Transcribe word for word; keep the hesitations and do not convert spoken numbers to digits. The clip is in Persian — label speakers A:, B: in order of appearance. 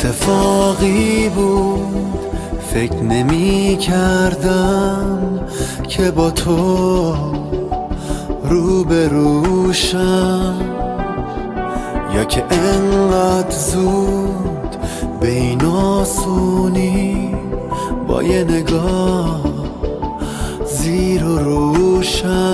A: اتفاقی بود، فکر نمی کردم که با تو روبروشم، یا که انقدر زود به این آسونی با یه نگاه زیر و روشم.